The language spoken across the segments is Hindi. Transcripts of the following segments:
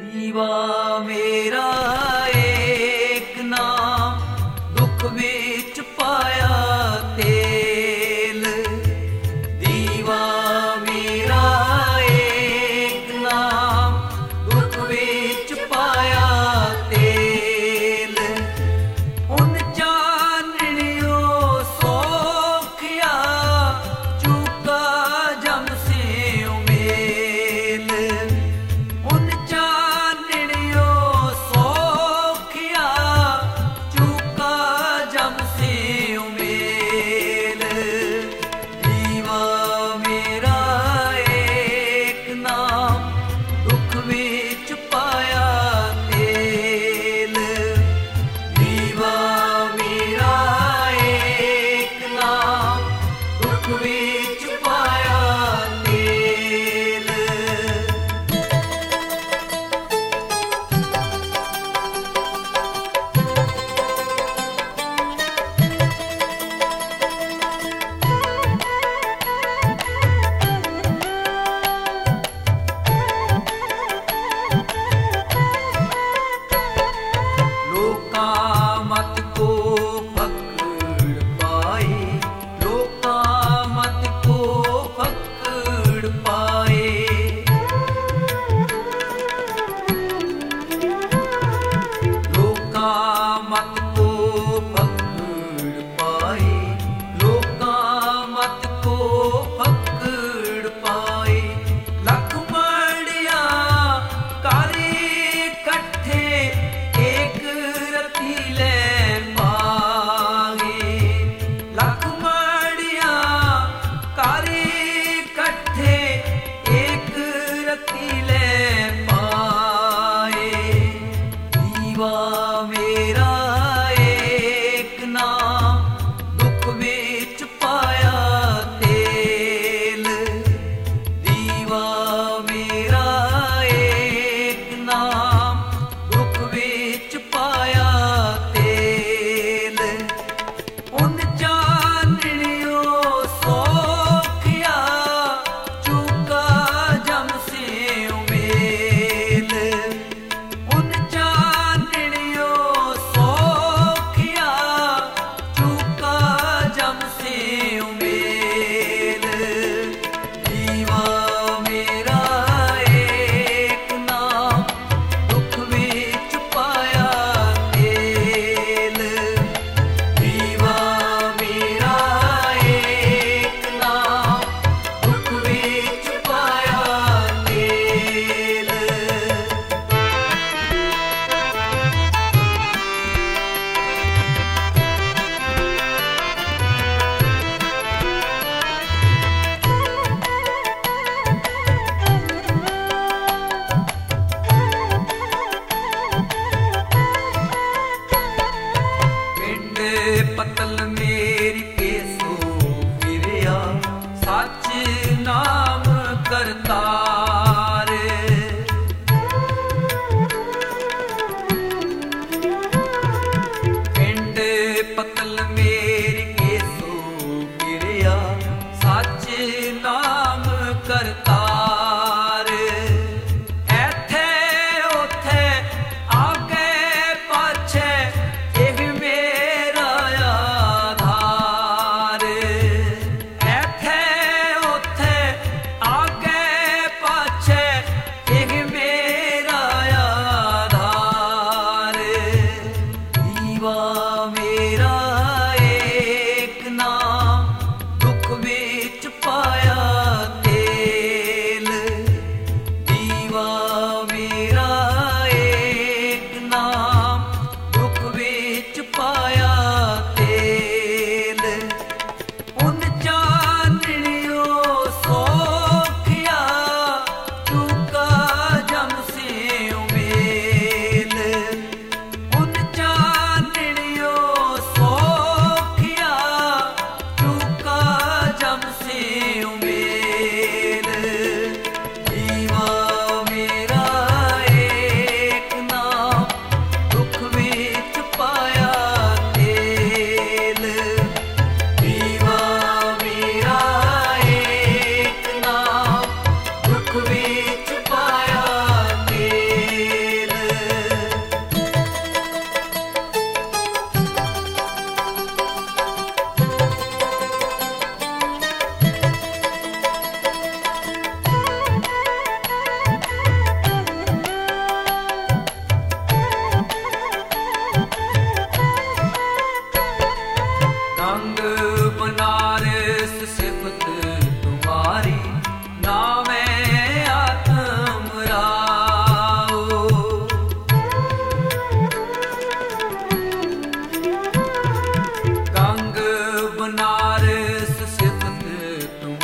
दीवा मेरा एक नाम दुख विच पाया तेल। दीवा मेरा एक नाम दुख विच पाया तेल। उन चानणियों सोखिया चूका जम से उमेल। उन चानणियों सोखिया चूका जम से उमेल। दीवा मेरा एक नाम दुख विच पाया तेल। दीवा मेरा एक नाम दुख विच पाया तेल। लोका मत को पकड़ पाए, लोका मत को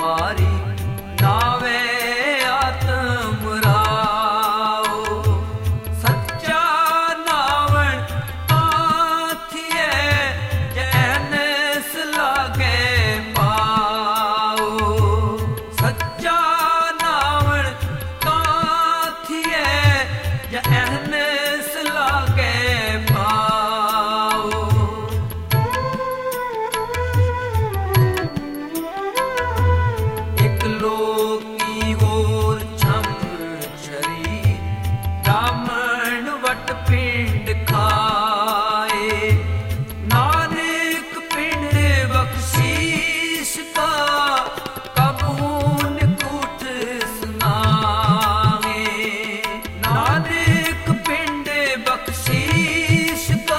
मारी नावे आत्म राओ। सच्चा नावण आथिए जैनस लागे पाओ। सच्चा नावण आथिए जैनस लागे पाओ। एक लोकी होर छम छरी ब्राह्मण वट पिंड खाए। नानक पिंड बख्शीश का कबून कूट सुनाए। नानक पिंड बख्शीश का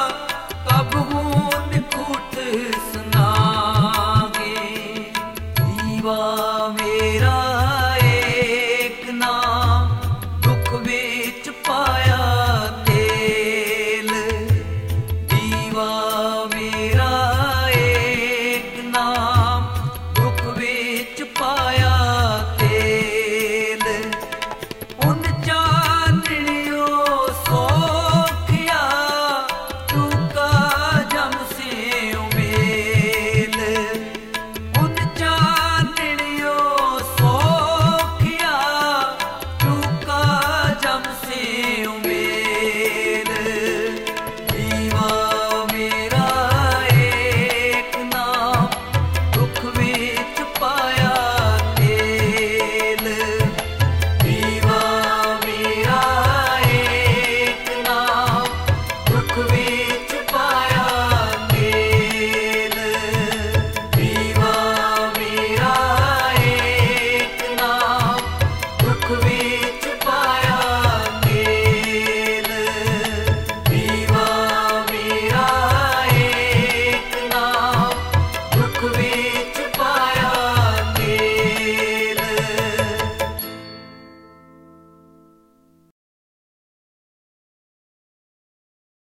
कबून कूट सुनाए। दीवा मेरा